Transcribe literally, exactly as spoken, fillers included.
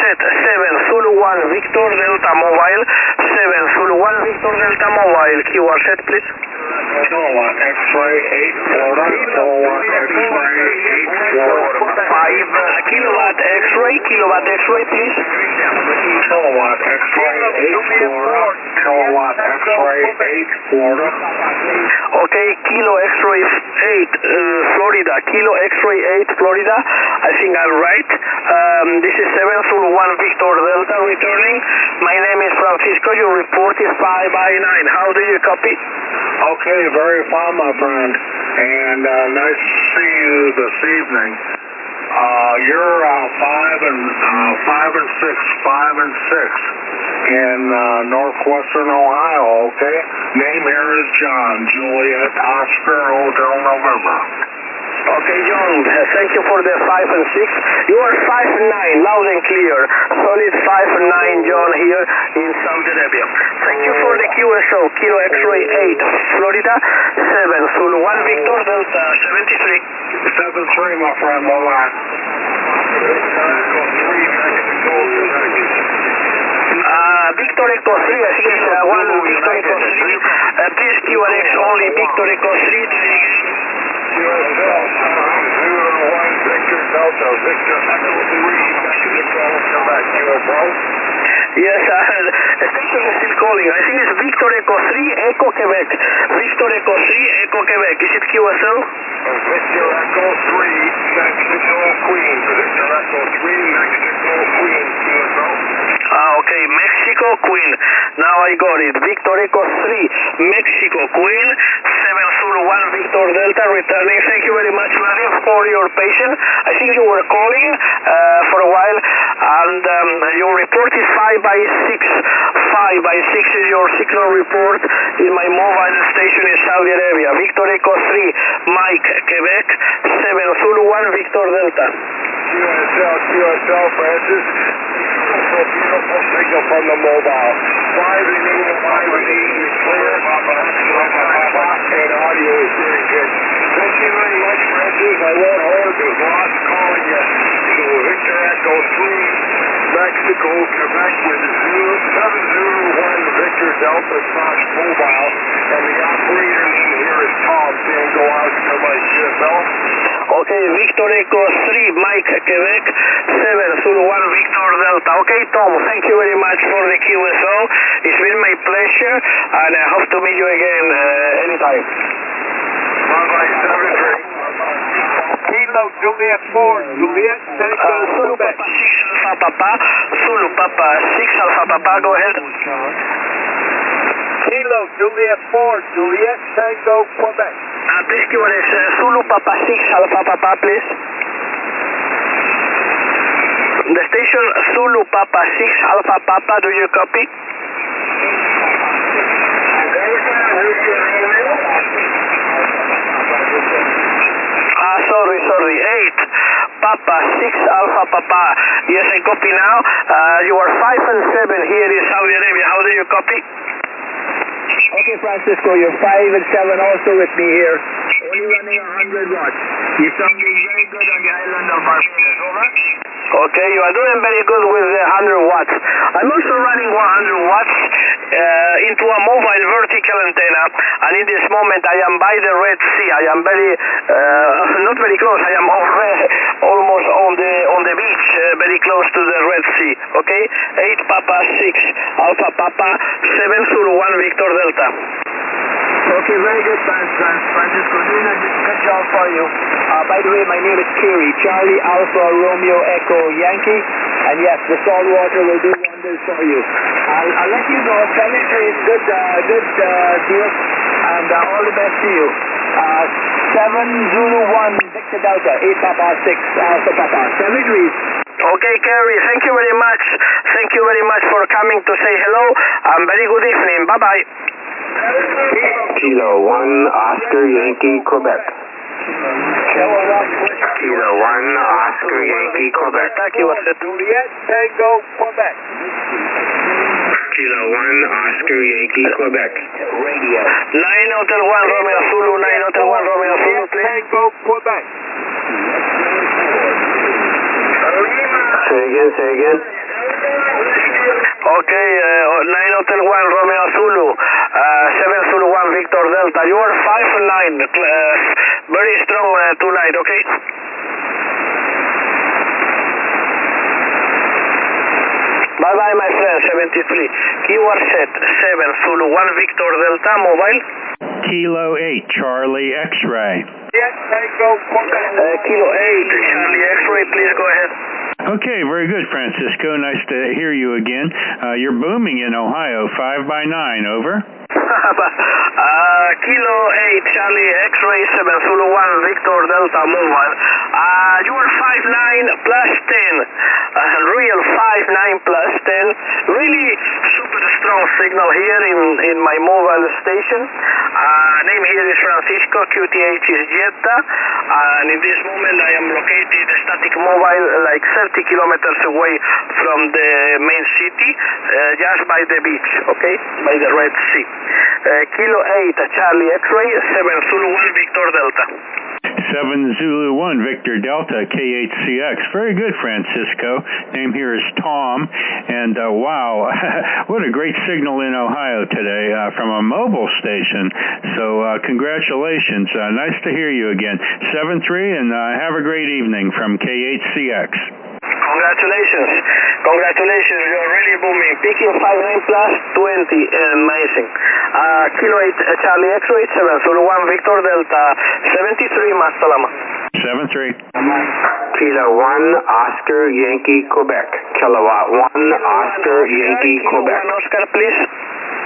set seven Zulu one Victor Delta Mobile, seven Zulu one Victor Delta Mobile, Q R set please. Kilowatt X-ray eight Florida, Kilowatt X-ray eight Florida, five uh, Kilowatt X-ray, Kilowatt X-ray please. Kilowatt X-ray eight Florida, Kilowatt X-ray eight Florida. Okay, Kilo X-ray eight uh, Florida, Kilo X-ray eight Florida, I think I'm right. Um, this is seven Zulu one Victor Delta returning. My name is Francisco, your report is five by nine. How do you copy? Okay, very fine, my friend, and uh, nice to see you this evening. Uh, you're uh, five and uh, five and six, five and six in uh, northwestern Ohio. Okay, name here is John, Juliet, Oscar, Hotel November. Okay, John, uh, thank you for the five and six. You are five and nine, loud and clear. Solid five and nine, John, here in Saudi Arabia. Thank you for the Q S O, Kilo X-ray eight, Florida, seven Zulu one Victor Delta seventy-three. seven three, my friend, bye-bye. Uh, Victor Echo three, I think it's uh, one Victor Echo three. Uh, please Q R X only Victor Echo three. Delta, Victor Echo three, come back, Q S O. Yes, uh, the station is still calling. I think it's Victor Echo three, Echo Quebec. Victor Echo three, Echo Quebec. Is it Q S L? Victor Echo three, Mexico Queen. Victor Echo three, Mexico Queen, Q S O. Ah, okay, Mexico Queen. Now I got it. Victor Echo three, Mexico Queen, seven Zulu one Victor Delta returning. Thank you very much, Vladimir, for your patience. I think you were calling uh, for a while, and um, your report is five by six. five by six is your signal report in my mobile station in Saudi Arabia. Victor Echo three, Mike, Quebec, seven Zulu one Victor Delta. Q S L, Q S L, Francis. Beautiful signal from the mobile. five and eight, five and eight is clear. And audio is very good. Thank you very much, Francis. I won't hold you. Ross calling you. So Victor Echo three, Mexico, Quebec with seven zero one Victor Delta slash mobile. And the operator name here is Tom Tango Oscar Mike Q S L. Okay, Victor Echo three, Mike, Quebec, seven Zulu one Victor Delta. Okay, Tom, thank you very much for the Q S O. It's been my pleasure, and I hope to meet you again uh, anytime. Bye-bye, seven three. Kilo, Juliet four, Juliet, Tango, uh, Zulu Quebec. Papa six Alpha Papa, Zulu Papa six Alpha Papa, go ahead. Kilo, Juliet four, Juliet, Tango, Quebec. Uh, please Q R S, uh, Zulu Papa six Alpha Papa, please. The station Zulu Papa six Alpha Papa, do you copy? Ah, sorry, sorry, eight Papa six Alpha Papa. Yes, I copy now. Uh, you are five and seven here in Saudi Arabia. How do you copy? Okay, Francisco, you're five and seven also with me here. Only running one hundred watts. You're sounding very good on the island of Barbados. Over. Okay, you are doing very good with the one hundred watts. I'm also running one hundred watts uh, into a mobile vertical antenna, and in this moment I am by the Red Sea. I am very, uh, not very close, I am over, almost on the on the beach, uh, very close to the Red Sea. Okay, eight Papa six Alpha Papa, seven Zulu one Victor Delta. Okay, very good, Francisco. Doing a good job for you. Uh, by the way, my name is Kerry, Charlie Alpha Romeo Echo Yankee. And yes, the salt water will do wonders for you. I'll, I'll let you know. Telemetry is good, uh, good uh, deal. And uh, all the best to you. Uh, seven Zulu one Victor Delta, eight Papa six Alpha Papa. Seven degrees. Okay, Kerry, thank you very much. Thank you very much for coming to say hello. And very good evening. Bye-bye. Kilo one Oscar Yankee Quebec. Kilo one Oscar Yankee Quebec. Juliet, Tango, Quebec. Kilo one Oscar Yankee Quebec. Radio. nine Hotel one Romeo Zulu, nine Hotel one Romeo Zulu, please. Tango, Quebec. Say again, say again. Okay, uh, nine Hotel one Romeo Zulu, uh, seven Zulu one Victor Delta. You are five nine, uh, very strong uh, tonight, okay? Bye-bye, my friend, seventy-three. You are set, seven Zulu one Victor Delta, mobile. Kilo eight, Charlie X-ray. Yes, Tango, Quebec. Uh, Kilo eight, Charlie X-ray, please go ahead. Okay, very good, Francisco. Nice to hear you again. Uh, you're booming in Ohio, five by nine, over. uh, Kilo eight, Charlie X-ray, seven Zulu one Victor Delta, mobile. Uh, you are five nine plus ten, uh, real five nine plus ten, really super strong signal here in, in my mobile station. Uh, name here is Francisco, Q T H is Jetta, and in this moment I am located static mobile like thirty kilometers away from the main city, uh, just by the beach, okay, by the Red Sea. Uh, Kilo eight, Charlie X-ray, seven Zulu one Victor Delta. seven Zulu one Victor Delta, K H C X. Very good, Francisco. Name here is Tom. And uh, wow, what a great signal in Ohio today uh, from a mobile station. So uh, congratulations. Uh, nice to hear you again. seven three, and uh, have a great evening from K H C X. Congratulations. Congratulations. You're really booming. Picking five nine plus twenty. Amazing. Uh, Kilo eight, uh, Charlie X-ray, seven Zulu one Victor Delta, seventy-three, Mastalama. seven three. Kilo one, Oscar Yankee, Quebec. Kilowatt one, Oscar Yankee, Quebec. Oscar, please.